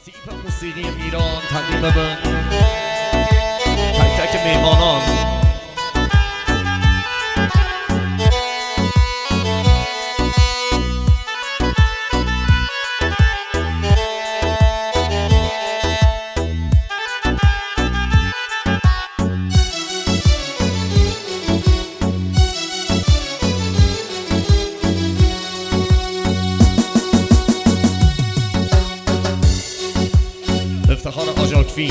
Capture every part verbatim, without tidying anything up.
تیپ موسیقی ایران تقدیم به تک تک میهمانان. افتخار آجاکفی،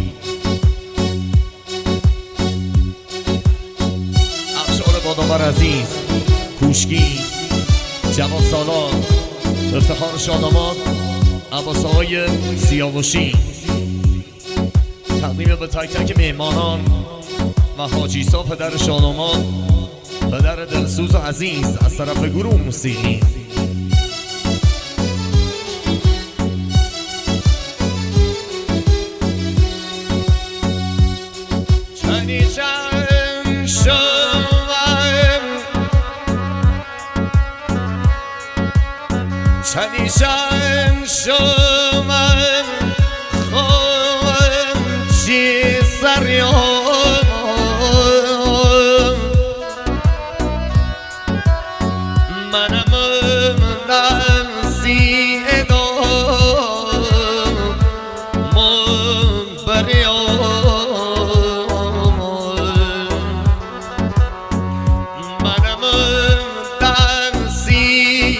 افشار بادامبر عزیز، کوشکی، جواد سالار، افتخار شاداماد، عباس آقای سیاوشی، تقدیم به تک تک مهمانان و حاجی سا پدر شاداماد، پدر دلسوز و عزیز از طرف گروه موسیقی. شنیشن شوم خواهم چی سریام منم نمسی ادام من بریام منم نمسی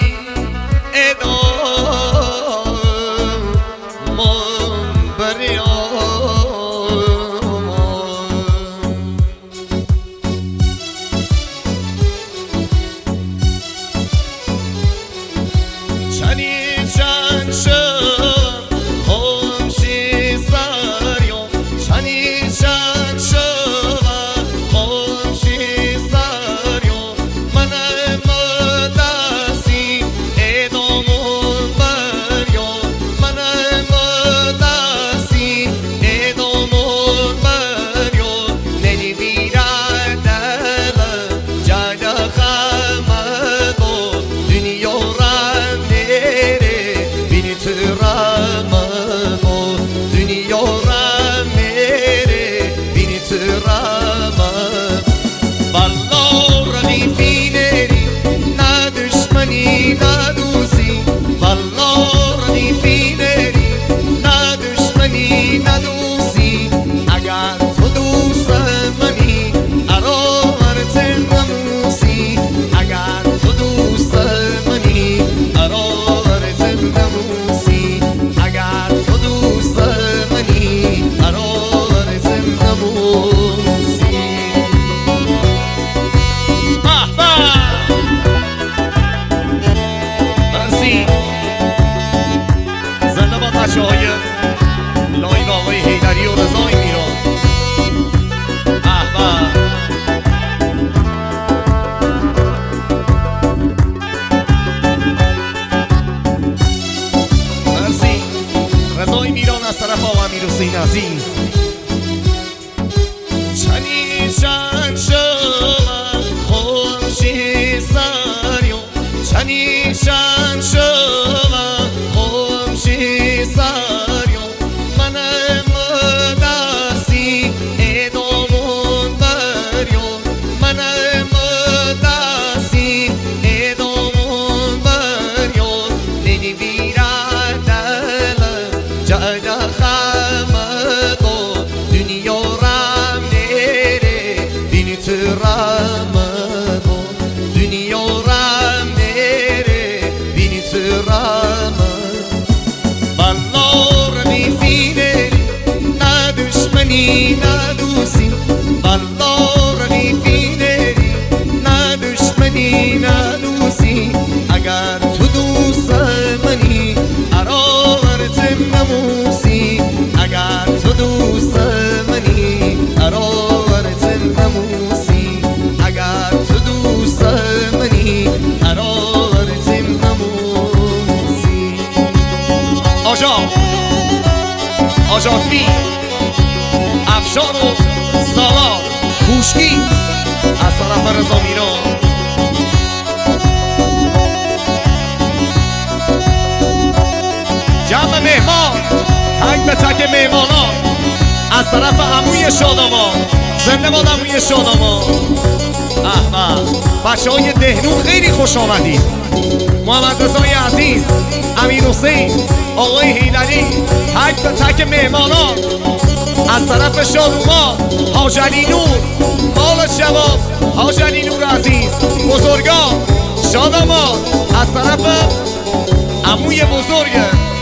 های لایو آقای حیدری و رضای میران. احبا مرسی رضای میران از طرف آقا امیر حسین عزیز. چنیشن شوم خوشی سریو چنیشن شوم خوشی سریو منم دستی ادامون بریو منم دستی ادامون بریو نینی ویرد دلم جد خمدو دنیا رم نره بینی تو رمدو دنیا رم نره بینی تو رمدو ندوسی والله رقیبی نری نه دشمنی ندوسی اگر تو دوست منی ارارتم نموسی اگر تو دوست منی ارارتم نموسی اگر تو دوست منی ارارتم نموسی. آجا آجاکفی، افشار و سالار، کوشکی از طرف رضا میران. جمع مهمان عموی شادامان، زنده باد عموی شادامان. احمد بچه های دهنون خیلی خوش آمدید. محمد رضای عزیز، امیر حسین، آقای حیدری، تک به تک مهمانان از طرف شادومان، حاج علی نور مال شباب، حاج علی نور عزیز، بزرگان شادامان از طرف عموی بزرگ.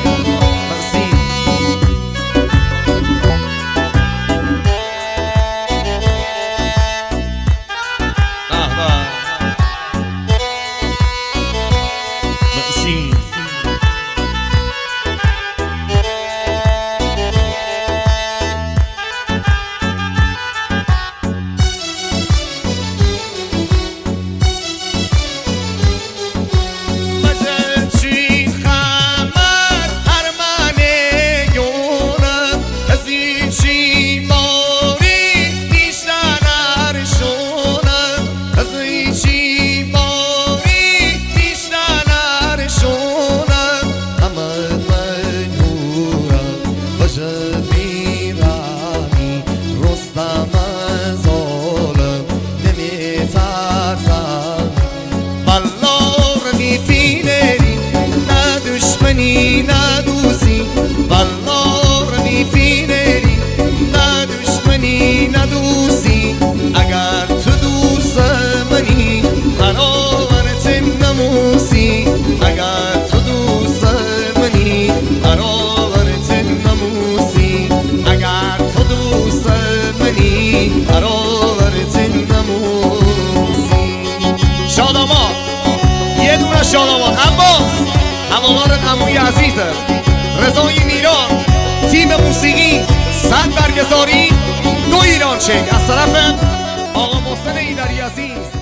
نه دوستی والله رنی فینری، نه دشمنی نه دوستی. اگر تو دوست منی قرارت نموسی، اگر تو دوست منی قرارت نموسی، اگر تو دوست منی قرارت نموسی. شادامان یه دونه شادامان عباس هوادار عموی عزیزه، رضای میران، تیم موسیقی، صد برگزاری دو ایران چک از طرف آقا محسن حیدری عزیز.